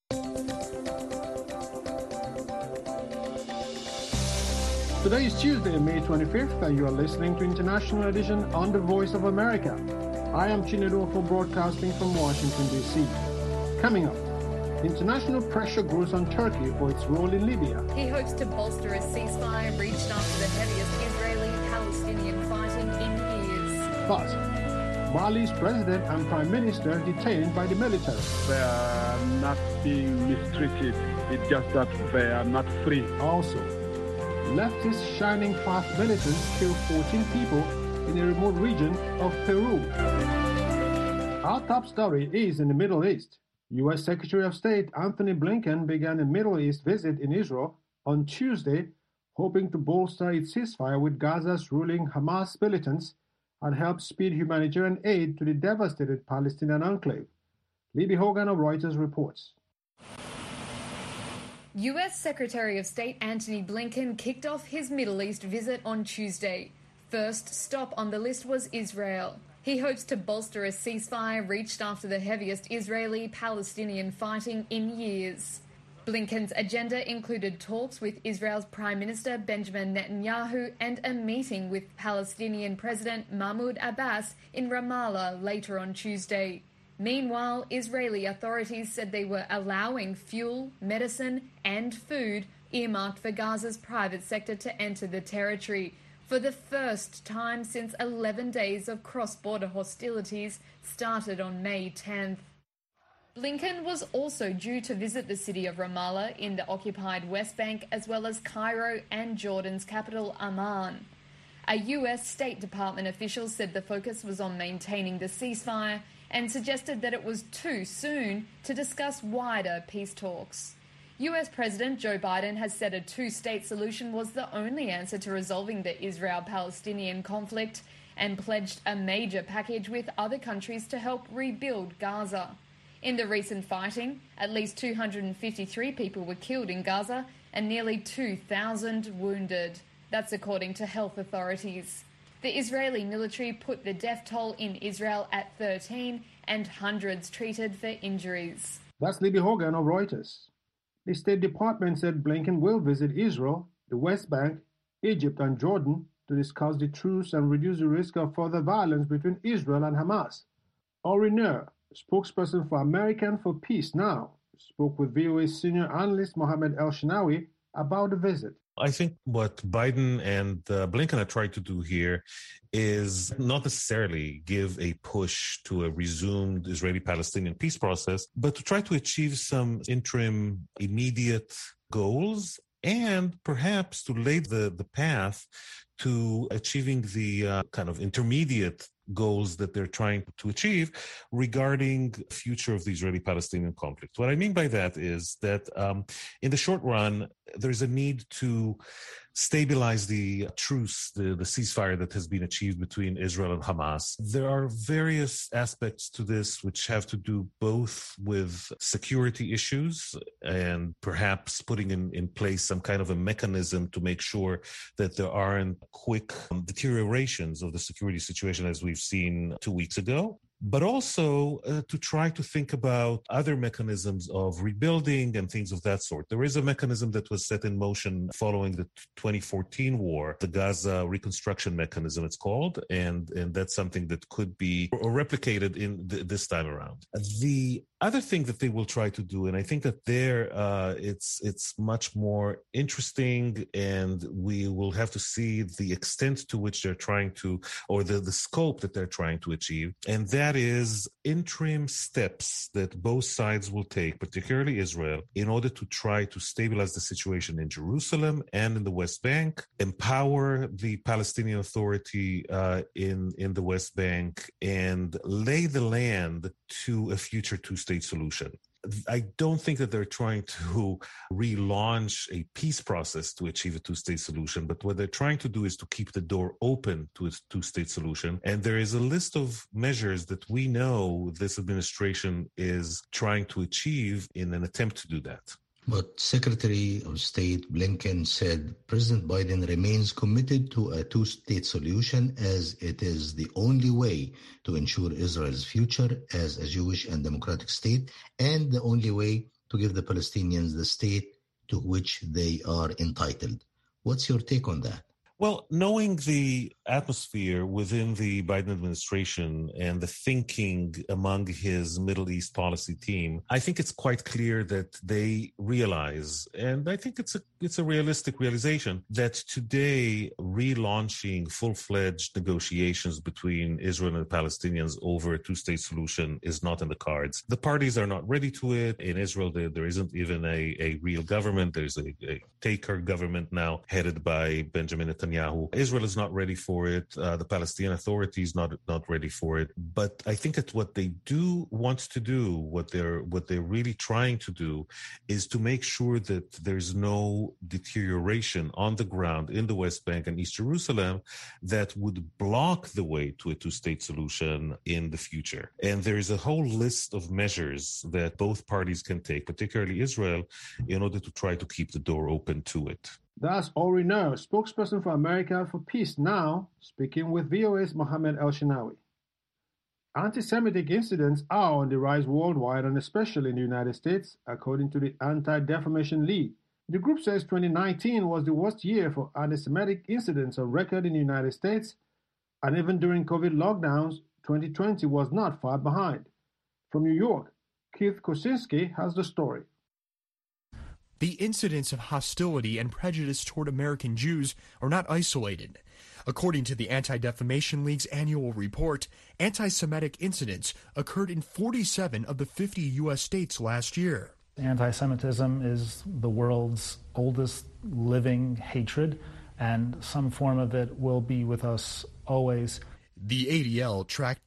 Today is Tuesday, May 25th, and you are listening to International Edition on the Voice of America. I am Chinedu for broadcasting from Washington, D.C. Coming up, international pressure grows on Turkey for its role in Libya. He hopes to bolster a ceasefire reached after the heaviest Israeli-Palestinian fighting in years. But Mali's president and prime minister detained by the military. They are not being mistreated. It's just that they are not free. Also, leftist Shining Path militants killed 14 people in a remote region of Peru. Our top story is in the Middle East. U.S. Secretary of State Antony Blinken began a Middle East visit in Israel on Tuesday, hoping to bolster its ceasefire with Gaza's ruling Hamas militants and help speed humanitarian aid to the devastated Palestinian enclave. Libby Hogan of Reuters reports. U.S. Secretary of State Antony Blinken kicked off his Middle East visit on Tuesday. First stop on the list was Israel. He hopes to bolster a ceasefire reached after the heaviest Israeli-Palestinian fighting in years. Blinken's agenda included talks with Israel's Prime Minister Benjamin Netanyahu and a meeting with Palestinian President Mahmoud Abbas in Ramallah later on Tuesday. Meanwhile, Israeli authorities said they were allowing fuel, medicine and food earmarked for Gaza's private sector to enter the territory for the first time since 11 days of cross-border hostilities started on May 10th. Blinken was also due to visit the city of Ramallah in the occupied West Bank, as well as Cairo and Jordan's capital, Amman. A US State Department official said the focus was on maintaining the ceasefire and suggested that it was too soon to discuss wider peace talks. US President Joe Biden has said a two-state solution was the only answer to resolving the Israel-Palestinian conflict and pledged a major package with other countries to help rebuild Gaza. In the recent fighting, at least 253 people were killed in Gaza and nearly 2,000 wounded. That's according to health authorities. The Israeli military put the death toll in Israel at 13 and hundreds treated for injuries. That's Libby Hogan of Reuters. The State Department said Blinken will visit Israel, the West Bank, Egypt and Jordan to discuss the truce and reduce the risk of further violence between Israel and Hamas. Ori Nur, spokesperson for American for Peace Now, spoke with VOA senior analyst Mohammed El-Shinawi about the visit. I think what Biden and Blinken are trying to do here is not necessarily give a push to a resumed Israeli-Palestinian peace process, but to try to achieve some interim immediate goals and perhaps to lay the path to achieving the kind of intermediate goals that they're trying to achieve regarding the future of the Israeli-Palestinian conflict. What I mean by that is that in the short run, there's a need to stabilize the truce, the ceasefire that has been achieved between Israel and Hamas. There are various aspects to this which have to do both with security issues and perhaps putting in place some kind of a mechanism to make sure that there aren't quick deteriorations of the security situation as we've seen 2 weeks ago, but also to try to think about other mechanisms of rebuilding and things of that sort. There is a mechanism that was set in motion following the 2014 war, the Gaza Reconstruction Mechanism it's called, and that's something that could be replicated in this time around. The other thing that they will try to do, and I think that there it's much more interesting, and we will have to see the extent to which they're trying to, or the scope that they're trying to achieve, and that is interim steps that both sides will take, particularly Israel, in order to try to stabilize the situation in Jerusalem and in the West Bank, empower the Palestinian Authority in the West Bank, and lay the land to a future two-state solution. I don't think that they're trying to relaunch a peace process to achieve a two-state solution, but what they're trying to do is to keep the door open to a two-state solution. And there is a list of measures that we know this administration is trying to achieve in an attempt to do that. But Secretary of State Blinken said President Biden remains committed to a two-state solution as it is the only way to ensure Israel's future as a Jewish and democratic state and the only way to give the Palestinians the state to which they are entitled. What's your take on that? Well, knowing the atmosphere within the Biden administration and the thinking among his Middle East policy team, I think it's quite clear that they realize, and I think it's a realistic realization, that today relaunching full-fledged negotiations between Israel and the Palestinians over a two-state solution is not in the cards. The parties are not ready to it. In Israel, there isn't even a real government. There's a taker government now headed by Benjamin Netanyahu. Israel is not ready for it. The Palestinian Authority is not ready for it. But I think that what they do want to do, what they're really trying to do, is to make sure that there's no deterioration on the ground in the West Bank and East Jerusalem that would block the way to a two-state solution in the future. And there is a whole list of measures that both parties can take, particularly Israel, in order to try to keep the door open to it. That's Ori Ner, spokesperson for America for Peace Now, speaking with VOA's Mohammed El-Shinawi. Anti-Semitic incidents are on the rise worldwide and especially in the United States, according to the Anti-Defamation League. The group says 2019 was the worst year for anti-Semitic incidents on record in the United States, and even during COVID lockdowns, 2020 was not far behind. From New York, Keith Kosinski has the story. The incidents of hostility and prejudice toward American Jews are not isolated. According to the Anti-Defamation League's annual report, anti-Semitic incidents occurred in 47 of the 50 U.S. states last year. Anti-Semitism is the world's oldest living hatred, and some form of it will be with us always. The ADL tracked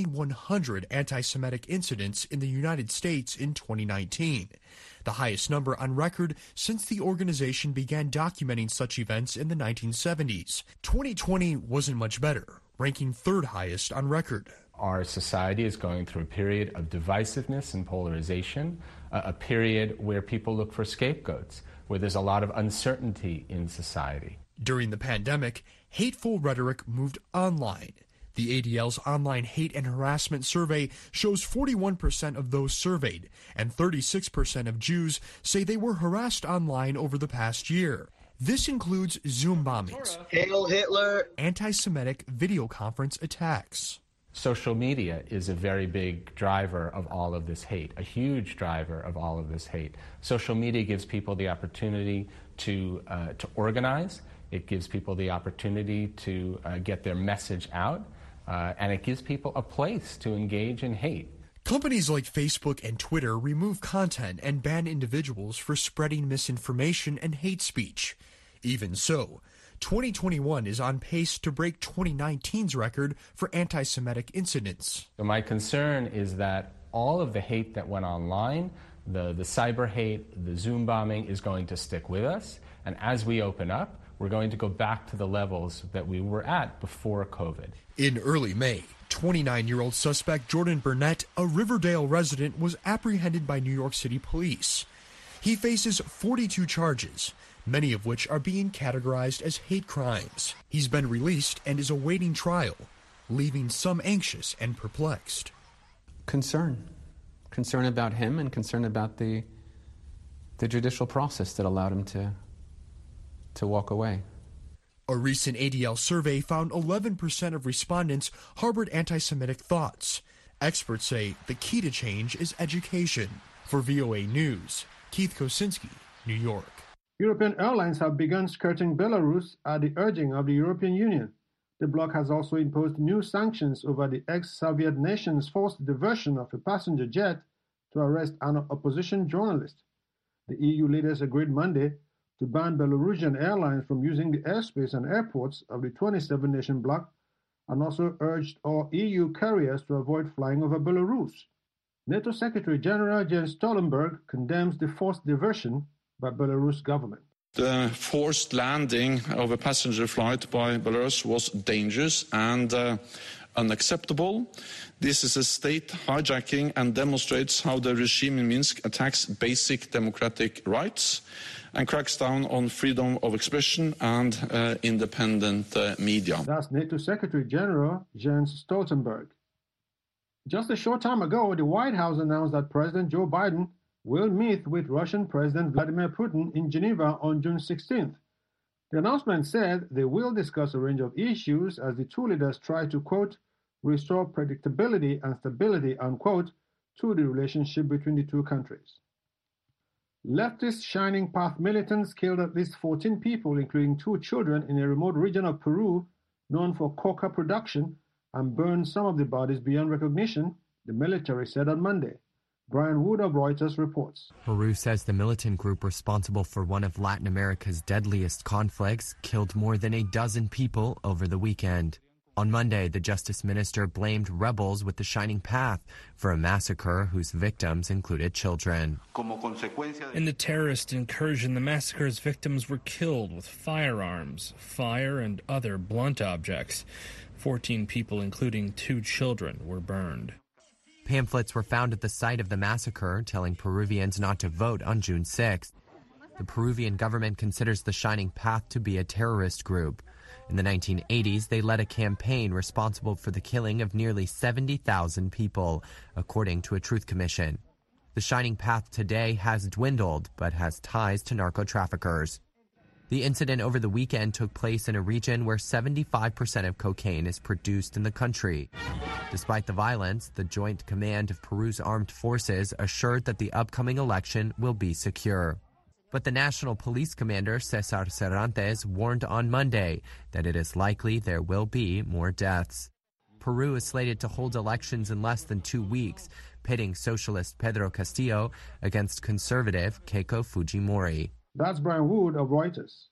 2,100 anti-Semitic incidents in the United States in 2019, the highest number on record since the organization began documenting such events in the 1970s. 2020 wasn't much better, ranking third highest on record. Our society is going through a period of divisiveness and polarization, a period where people look for scapegoats, where there's a lot of uncertainty in society. During the pandemic, hateful rhetoric moved online. The ADL's online hate and harassment survey shows 41% of those surveyed and 36% of Jews say they were harassed online over the past year. This includes Zoom bombings, Hail Hitler, anti-Semitic video conference attacks. Social media is a very big driver of all of this hate, a huge driver of all of this hate. Social media gives people the opportunity to organize. It gives people the opportunity to get their message out. And it gives people a place to engage in hate. Companies like Facebook and Twitter remove content and ban individuals for spreading misinformation and hate speech. Even so, 2021 is on pace to break 2019's record for anti-Semitic incidents. So my concern is that all of the hate that went online, the cyber hate, the Zoom bombing, is going to stick with us. And as we open up, we're going to go back to the levels that we were at before COVID. In early May, 29-year-old suspect Jordan Burnett, a Riverdale resident, was apprehended by New York City police. He faces 42 charges, many of which are being categorized as hate crimes. He's been released and is awaiting trial, leaving some anxious and perplexed. Concern about him and concern about the judicial process that allowed him to walk away. A recent ADL survey found 11% of respondents harbored anti-Semitic thoughts. Experts say the key to change is education. For VOA News, Keith Kosinski, New York. European airlines have begun skirting Belarus at the urging of the European Union. The bloc has also imposed new sanctions over the ex-Soviet nation's forced diversion of a passenger jet to arrest an opposition journalist. The EU leaders agreed Monday to ban Belarusian airlines from using the airspace and airports of the 27-nation bloc, and also urged all EU carriers to avoid flying over Belarus. NATO Secretary General Jens Stoltenberg condemns the forced diversion by Belarus government. The forced landing of a passenger flight by Belarus was dangerous and unacceptable. This is a state hijacking and demonstrates how the regime in Minsk attacks basic democratic rights and cracks down on freedom of expression and independent media. That's NATO Secretary General Jens Stoltenberg. Just a short time ago, the White House announced that President Joe Biden will meet with Russian President Vladimir Putin in Geneva on June 16th. The announcement said they will discuss a range of issues as the two leaders try to, quote, restore predictability and stability, unquote, to the relationship between the two countries. Leftist Shining Path militants killed at least 14 people, including 2 children, in a remote region of Peru known for coca production and burned some of the bodies beyond recognition, the military said on Monday. Brian Wood of Reuters reports. Peru says the militant group responsible for one of Latin America's deadliest conflicts killed more than a dozen people over the weekend. On Monday, the justice minister blamed rebels with the Shining Path for a massacre whose victims included children. In the terrorist incursion, the massacre's victims were killed with firearms, fire, and other blunt objects. 14 people, including 2 children, were burned. Pamphlets were found at the site of the massacre telling Peruvians not to vote on June 6th. The Peruvian government considers the Shining Path to be a terrorist group. In the 1980s, they led a campaign responsible for the killing of nearly 70,000 people, according to a truth commission. The Shining Path today has dwindled, but has ties to narco-traffickers. The incident over the weekend took place in a region where 75% of cocaine is produced in the country. Despite the violence, the Joint Command of Peru's armed forces assured that the upcoming election will be secure. But the National Police Commander, Cesar Cervantes, warned on Monday that it is likely there will be more deaths. Peru is slated to hold elections in less than 2 weeks, pitting socialist Pedro Castillo against conservative Keiko Fujimori. That's Brian Wood of Reuters.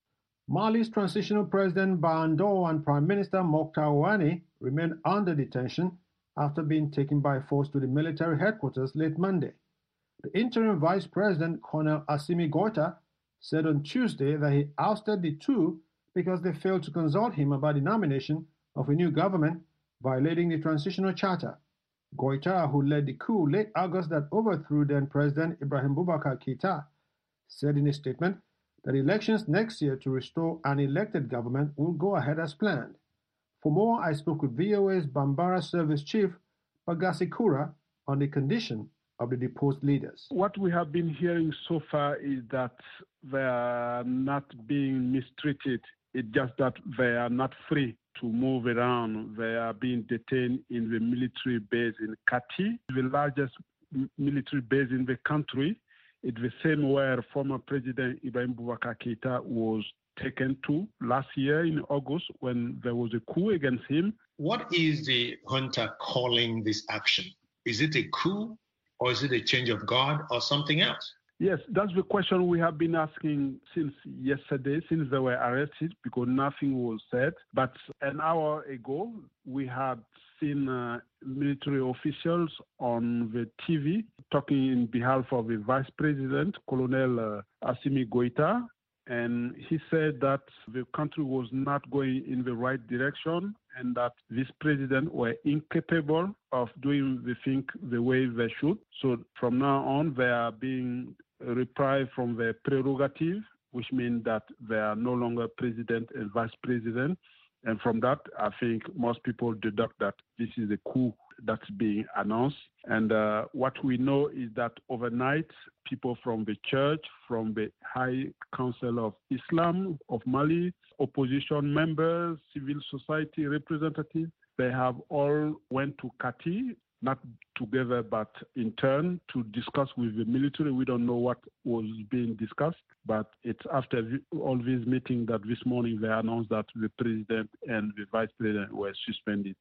Mali's transitional president Bando and Prime Minister Mokhtar Ouani remain under detention after being taken by force to the military headquarters late Monday. The interim vice president, Colonel Assimi Goïta, said on Tuesday that he ousted the two because they failed to consult him about the nomination of a new government, violating the transitional charter. Goïta, who led the coup late August that overthrew then-President Ibrahim Boubacar Keïta, said in a statement that elections next year to restore an elected government will go ahead as planned. For more, I spoke with VOA's Bambara Service Chief, Bagasi Kura, on the condition of the deposed leaders. What we have been hearing so far is that they are not being mistreated. It's just that they are not free to move around. They are being detained in the military base in Kati, the largest military base in the country. It's the same where former President Ibrahim Boubacar Keïta was taken to last year in August when there was a coup against him. What is the junta calling this action? Is it a coup or is it a change of guard or something else? Yes, that's the question we have been asking since yesterday, since they were arrested, because nothing was said. But an hour ago, we had seen military officials on the TV talking in behalf of the vice president, Colonel Assimi Goïta, and he said that the country was not going in the right direction and that this president were incapable of doing the thing the way they should. So from now on, they are being reprieved from their prerogative, which means that they are no longer president and vice president. And from that, I think most people deduct that this is a coup that's being announced. And what we know is that overnight, people from the church, from the High Council of Islam of Mali, opposition members, civil society representatives, they have all went to Kati, not together but in turn, to discuss with the military. We don't know what was being discussed, but it's after all these meetings that this morning they announced that the president and the vice president were suspended.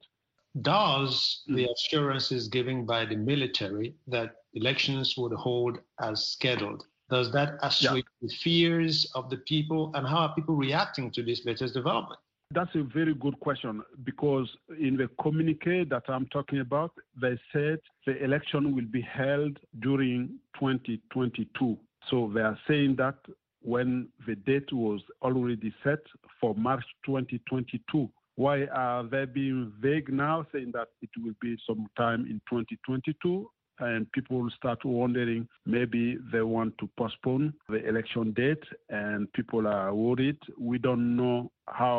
Does the assurances given by the military that elections would hold as scheduled, does that assuage the fears of the people, and how are people reacting to this latest development? That's a very good question, because in the communique that I'm talking about, they said the election will be held during 2022. So they are saying that when the date was already set for March 2022. Why are they being vague now, saying that it will be sometime in 2022? And people will start wondering, maybe they want to postpone the election date, and people are worried. We don't know how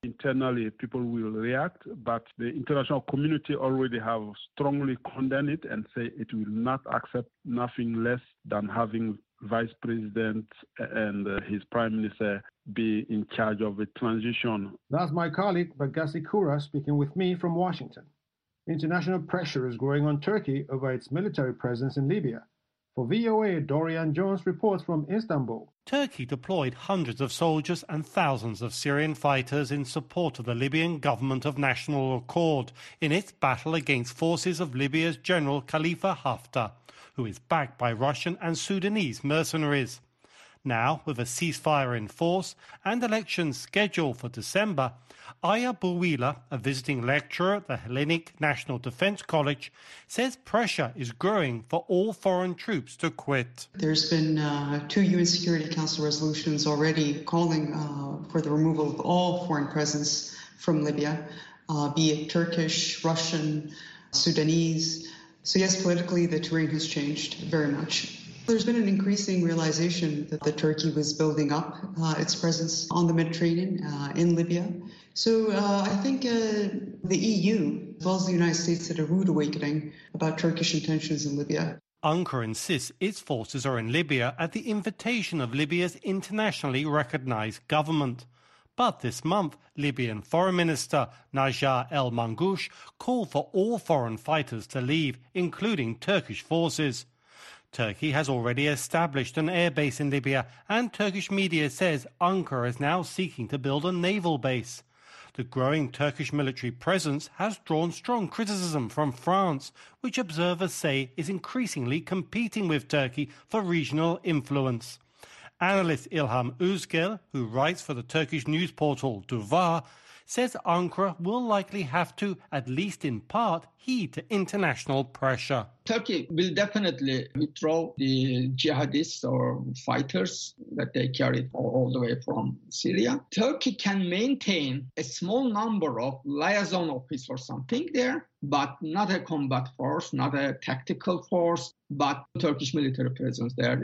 internally people will react, but the international community already have strongly condemned it and say it will not accept nothing less than having Vice President and his Prime Minister be in charge of the transition. That's my colleague Bagasi Kura speaking with me from Washington. International pressure is growing on Turkey over its military presence in Libya. For VOA, Dorian Jones reports from Istanbul. Turkey deployed hundreds of soldiers and thousands of Syrian fighters in support of the Libyan government of national accord in its battle against forces of Libya's General Khalifa Haftar, who is backed by Russian and Sudanese mercenaries. Now, with a ceasefire in force and elections scheduled for December, Aya Bouila, a visiting lecturer at the Hellenic National Defense College, says pressure is growing for all foreign troops to quit. There's been 2 UN Security Council resolutions already calling for the removal of all foreign presence from Libya, be it Turkish, Russian, Sudanese. So yes, politically, the terrain has changed very much. There's been an increasing realization that Turkey was building up its presence on the Mediterranean in Libya. So I think the EU, as well as the United States, had a rude awakening about Turkish intentions in Libya. Ankara insists its forces are in Libya at the invitation of Libya's internationally recognized government. But this month, Libyan Foreign Minister Najar El Mangoush called for all foreign fighters to leave, including Turkish forces. Turkey has already established an air base in Libya, and Turkish media says Ankara is now seeking to build a naval base. The growing Turkish military presence has drawn strong criticism from France, which observers say is increasingly competing with Turkey for regional influence. Analyst Ilham Özgel, who writes for the Turkish news portal Duvar, says Ankara will likely have to, at least in part, heed to international pressure. Turkey will definitely withdraw the jihadists or fighters that they carried all the way from Syria. Turkey can maintain a small number of liaison officers or something there, but not a combat force, not a tactical force, but Turkish military presence there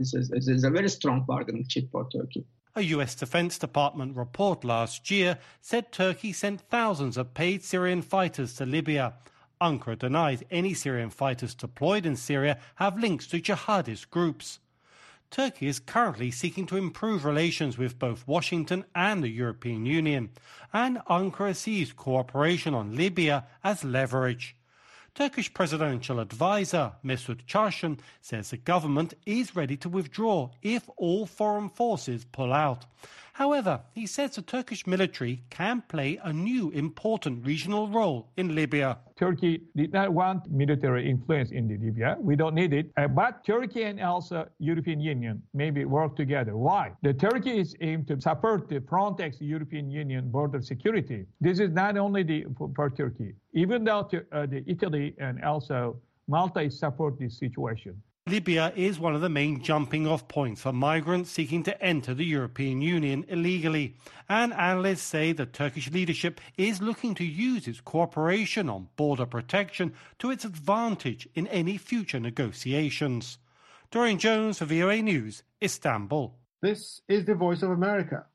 is a very strong bargaining chip for Turkey. A US Defense Department report last year said Turkey sent thousands of paid Syrian fighters to Libya. Ankara denies any Syrian fighters deployed in Syria have links to jihadist groups. Turkey is currently seeking to improve relations with both Washington and the European Union, and Ankara sees cooperation on Libya as leverage. Turkish presidential advisor Mesut Çarşın says the government is ready to withdraw if all foreign forces pull out. However, he says the Turkish military can play a new important regional role in Libya. Turkey did not want military influence in Libya. We don't need it. But Turkey and also European Union maybe work together. Why? The Turkey is aimed to support the Frontex European Union border security. This is not only for Turkey. Even though the Italy and also Malta support this situation. Libya is one of the main jumping-off points for migrants seeking to enter the European Union illegally. And analysts say the Turkish leadership is looking to use its cooperation on border protection to its advantage in any future negotiations. Dorian Jones for VOA News, Istanbul. This is the Voice of America.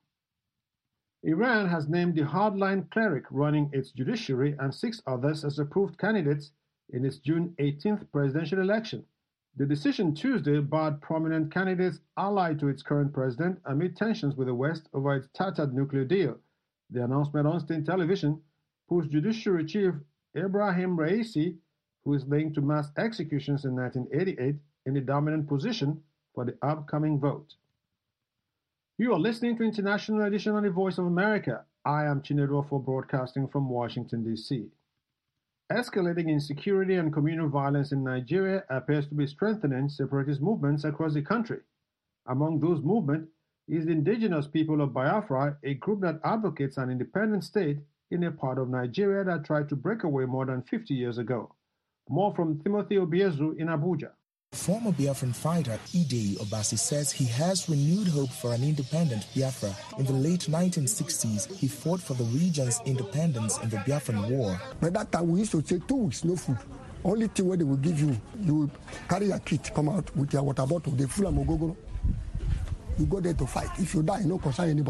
Iran has named the hardline cleric running its judiciary and 6 others as approved candidates in its June 18th presidential election. The decision Tuesday barred prominent candidates allied to its current president amid tensions with the West over its tattered nuclear deal. The announcement on state television puts Judiciary Chief Ebrahim Raisi, who is linked to mass executions in 1988, in the dominant position for the upcoming vote. You are listening to International Edition on the Voice of America. I am Chinedu Ofo, broadcasting from Washington, D.C. Escalating insecurity and communal violence in Nigeria appears to be strengthening separatist movements across the country. Among those movements is the indigenous people of Biafra, a group that advocates an independent state in a part of Nigeria that tried to break away more than 50 years ago. More from Timothy Obiezu in Abuja. Former Biafran fighter Ide Obasi says he has renewed hope for an independent Biafra. In the late 1960s, he fought for the region's independence in the Biafran War. But that time we used to say 2 weeks, no food. Only thing where they will give you, you will carry your kit, come out with your water bottle, they full of mogogoro. You go there to fight. If you die, no concern anybody.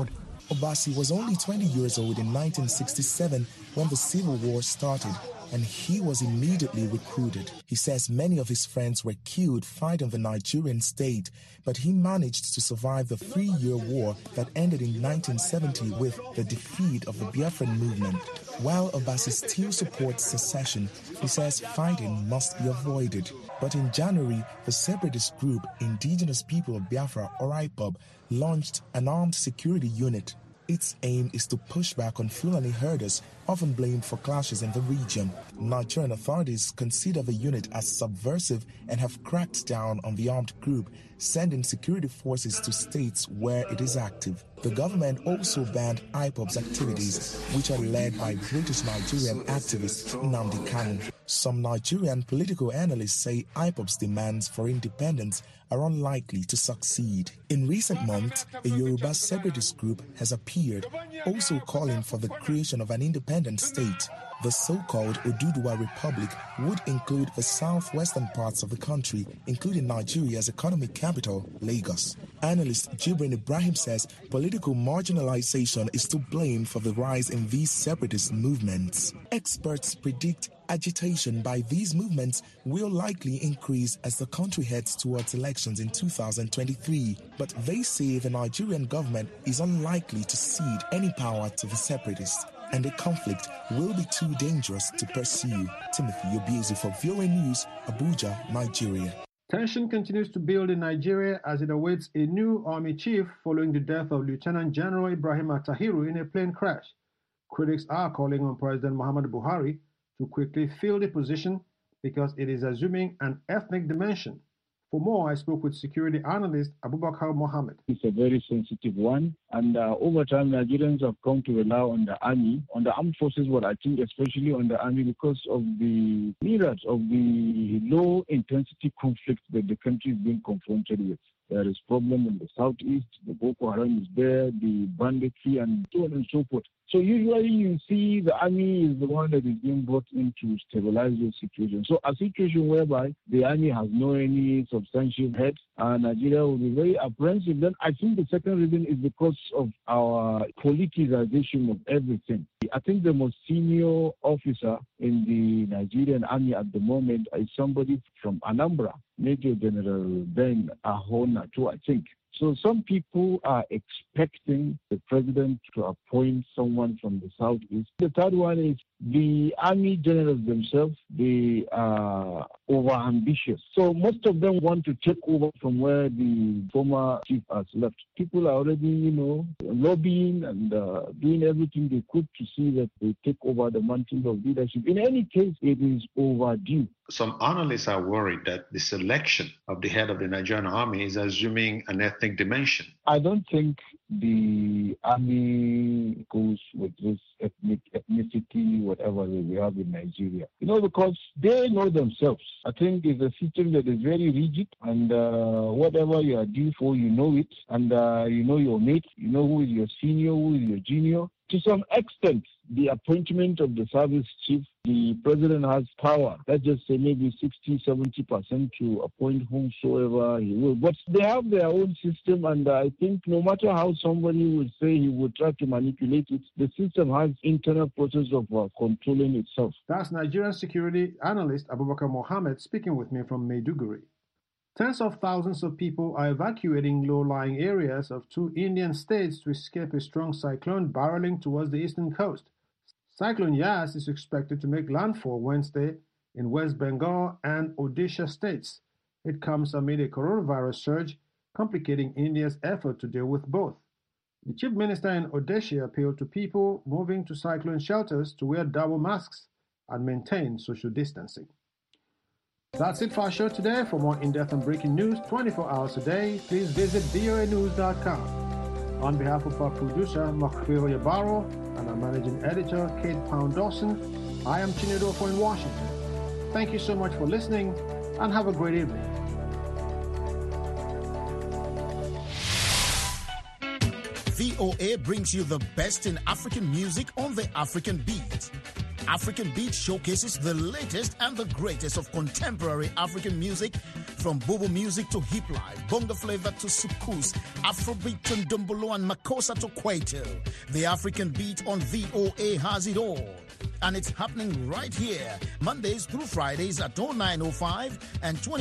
Obasi was only 20 years old in 1967 when the Civil War started, and he was immediately recruited. He says many of his friends were killed fighting the Nigerian state, but he managed to survive the 3-year war that ended in 1970 with the defeat of the Biafran movement. While Obasi still supports secession, he says fighting must be avoided. But in January, the separatist group Indigenous People of Biafra, or IPOB, launched an armed security unit. Its aim is to push back on Fulani herders, often blamed for clashes in the region. Nigerian authorities consider the unit as subversive and have cracked down on the armed group, sending security forces to states where it is active. The government also banned IPOB's activities, which are led by British Nigerian activist Nnamdi Kanu. Some Nigerian political analysts say IPOB's demands for independence are unlikely to succeed. In recent months, a Yoruba separatist group has appeared, also calling for the creation of an independent state. The so-called Oduduwa Republic would include the southwestern parts of the country, including Nigeria's economic capital, Lagos. Analyst Jibrin Ibrahim says political marginalization is to blame for the rise in these separatist movements. Experts predict agitation by these movements will likely increase as the country heads towards elections in 2023, but they say the Nigerian government is unlikely to cede any power to the separatists, and the conflict will be too dangerous to pursue. Timothy Obiezu for VOA News, Abuja, Nigeria. Tension continues to build in Nigeria as it awaits a new army chief following the death of Lieutenant General Ibrahim Attahiru in a plane crash. Critics are calling on President Muhammadu Buhari to quickly fill the position because it is assuming an ethnic dimension. For more, I spoke with security analyst Abubakar Mohammed. It's a very sensitive one, and over time, Nigerians have come to rely on the army, on the armed forces, but I think especially on the army because of the myriad of the low-intensity conflicts that the country is being confronted with. There is problem in the southeast, the Boko Haram is there, the banditry, and so on and so forth. So usually you see the army is the one that is being brought in to stabilize the situation. So a situation whereby the army has no any substantial head, Nigeria will be very apprehensive. Then I think the second reason is because of our politicization of everything. I think the most senior officer in the Nigerian army at the moment is somebody from Anambra, Major General Ben Ahonatu, I think. So some people are expecting the president to appoint someone from the southeast. The third one is the army generals themselves, they are overambitious. So most of them want to take over from where the former chief has left. People are already, lobbying and doing everything they could to see that they take over the mantle of leadership. In any case, it is overdue. Some analysts are worried that the selection of the head of the Nigerian army is assuming an ethnic dimension. I don't think the army goes with this ethnicity, whatever we have in Nigeria. Because they know themselves. I think it's a system that is very rigid, and whatever you are due for, you know it, and you know your mate, you know who is your senior, who is your junior. To some extent, the appointment of the service chief, the president has power. Let's just say maybe 60-70% to appoint whomsoever he will. But they have their own system, and I think no matter how somebody would say he would try to manipulate it, the system has internal process of controlling itself. That's Nigerian security analyst Abubakar Mohammed speaking with me from Maiduguri. Tens of thousands of people are evacuating low-lying areas of two Indian states to escape a strong cyclone barreling towards the eastern coast. Cyclone Yas is expected to make landfall Wednesday in West Bengal and Odisha states. It comes amid a coronavirus surge, complicating India's effort to deal with both. The chief minister in Odisha appealed to people moving to cyclone shelters to wear double masks and maintain social distancing. That's it for our show today. For more in-depth and breaking news 24 hours a day, please visit voanews.com. On behalf of our producer, Makhwiro Yabaro, and our managing editor, Kate Pound-Dawson, I am Chinedu Ofo in Washington. Thank you so much for listening, and have a great evening. VOA brings you the best in African music on the African beat. African Beat showcases the latest and the greatest of contemporary African music, from Bobo music to hip life, bongo flavor to soukous, Afrobeat to Ndombolo and Makossa to Kwaito. The African Beat on VOA has it all. And it's happening right here, Mondays through Fridays at 09:05 and 20